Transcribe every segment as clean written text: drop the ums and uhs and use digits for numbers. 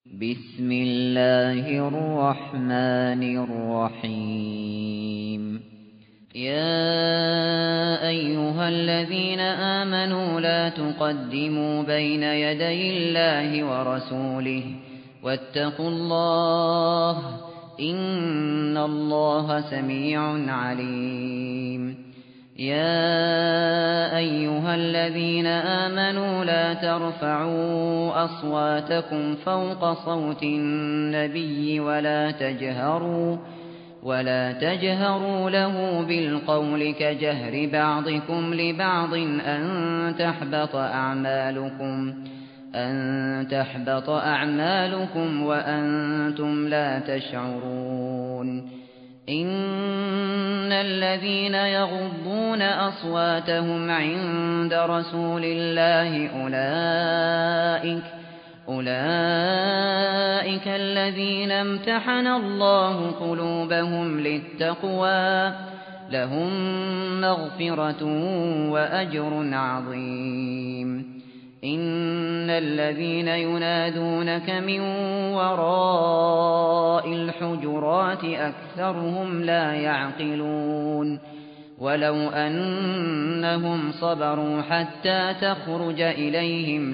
بسم الله الرحمن الرحيم. يا أيها الذين آمنوا لا تقدموا بين يدي الله ورسوله واتقوا الله إن الله سميع عليم. يا أيها الذين آمنوا لا ترفعوا أصواتكم فوق صوت النبي ولا تجهروا له بالقول كجهر بعضكم لبعض أن تحبط أعمالكم وأنتم لا تشعرون. إن الذين يغضون أصواتهم عند رسول الله أولئك الذين امتحن الله قلوبهم للتقوى لهم مغفرة وأجر عظيم. إن الذين ينادونك من وراء الحجرات أكثرهم لا يعقلون. ولو أنهم صبروا حتى تخرج إليهم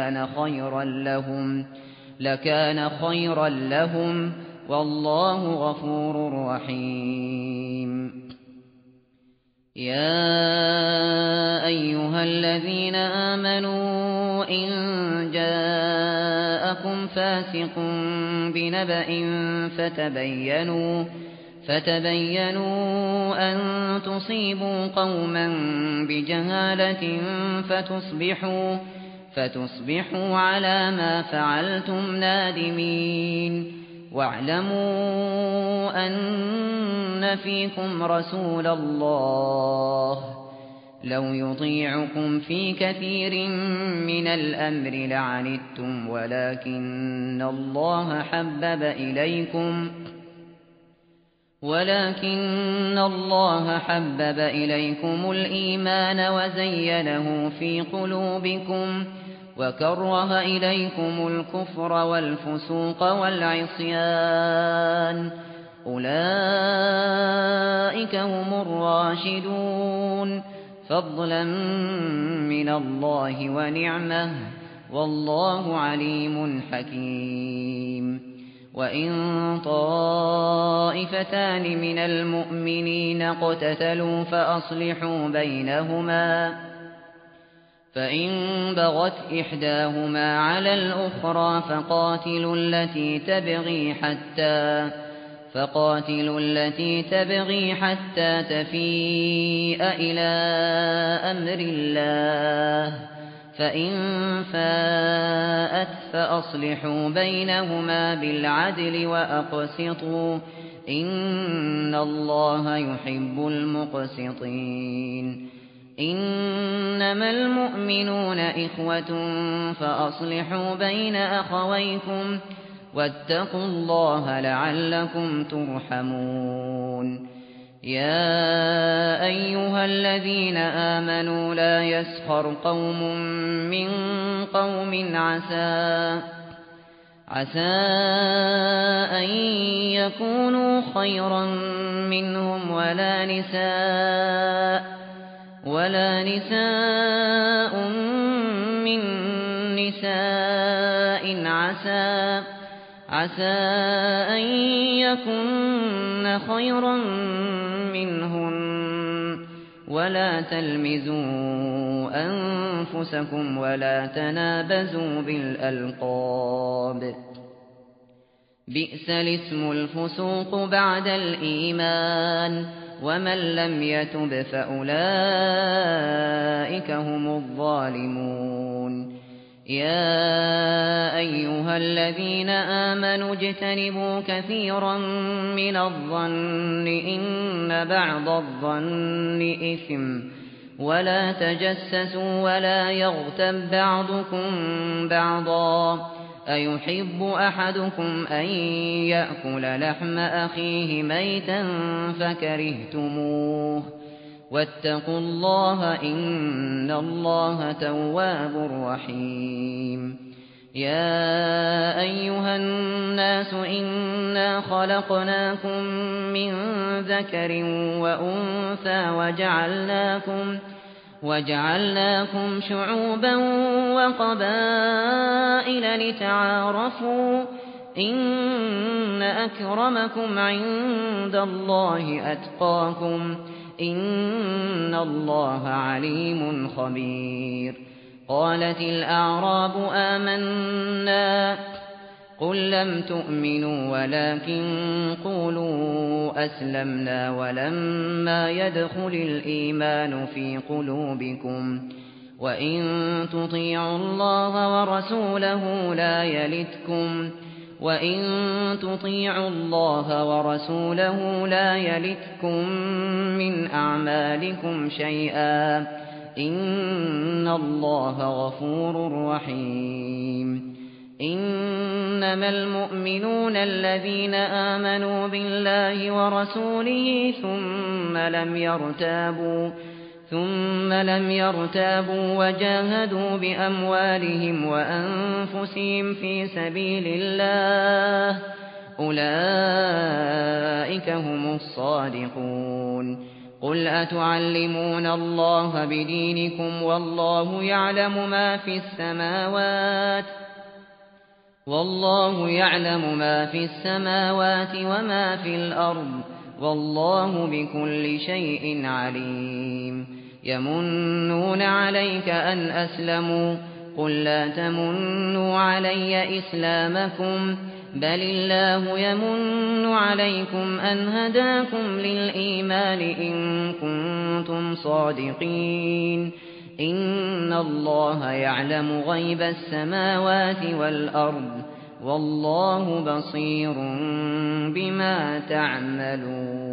لكان خيرا لهم والله غفور رحيم. يا أيها الذين آمنوا إن جاءكم فاسق بنبأ فتبينوا أن تصيبوا قوما بجهالة فتصبحوا على ما فعلتم نادمين. واعلموا أن فيكم رسول الله لو يطيعكم في كثير من الأمر لعنتم ولكن الله حبب إليكم الإيمان وزينه في قلوبكم وكره إليكم الكفر والفسوق والعصيان أولئك هم الراشدون فضلا من الله ونعمه والله عليم حكيم. وإن طائفتان من المؤمنين اقتتلوا فأصلحوا بينهما فإن بغت إحداهما على الأخرى فقاتلوا التي تبغي حتى تفيء إلى أمر الله فإن فاءت فأصلحوا بينهما بالعدل وأقسطوا إن الله يحب المقسطين. إنما المؤمنون إخوة فأصلحوا بين أخويكم واتقوا الله لعلكم ترحمون. يا أيها الذين آمنوا لا يسخر قوم من قوم عسى أن يكونوا خيرا منهم ولا نساء من نساء عسى أن يكن خيرا منهن ولا تلمزوا أنفسكم ولا تنابزوا بالألقاب بئس الاسم الفسوق بعد الإيمان ومن لم يتب فأولئك هم الظالمون. يا أيها الذين آمنوا اجتنبوا كثيرا من الظن إن بعض الظن إثم ولا تجسسوا ولا يغتب بعضكم بعضا أيحب أحدكم أن يأكل لحم أخيه ميتا فكرهتموه واتقوا الله إن الله تواب رحيم. يا أيها الناس إنا خلقناكم من ذكر وأنثى وجعلناكم شعوبا وقبائل لتعارفوا إن أكرمكم عند الله أتقاكم إن الله عليم خبير. قالت الأعراب آمنا قل لم تؤمنوا ولكن قولوا أسلمنا ولما يدخل الإيمان في قلوبكم وإن تطيعوا الله ورسوله لا يلتكم من أعمالكم شيئا إن الله غفور رحيم. إنما المؤمنون الذين آمنوا بالله ورسوله ثم لم يرتابوا وجاهدوا بأموالهم وأنفسهم في سبيل الله أولئك هم الصادقون. قل أتعلمون الله بدينكم والله يعلم ما في السماوات وما في الأرض والله بكل شيء عليم. يمنون عليك أن أسلموا قل لا تمنوا علي إسلامكم بل الله يمن عليكم أن هداكم للإيمان إن كنتم صادقين. إن الله يعلم غيب السماوات والأرض والله بصير بما تعملون.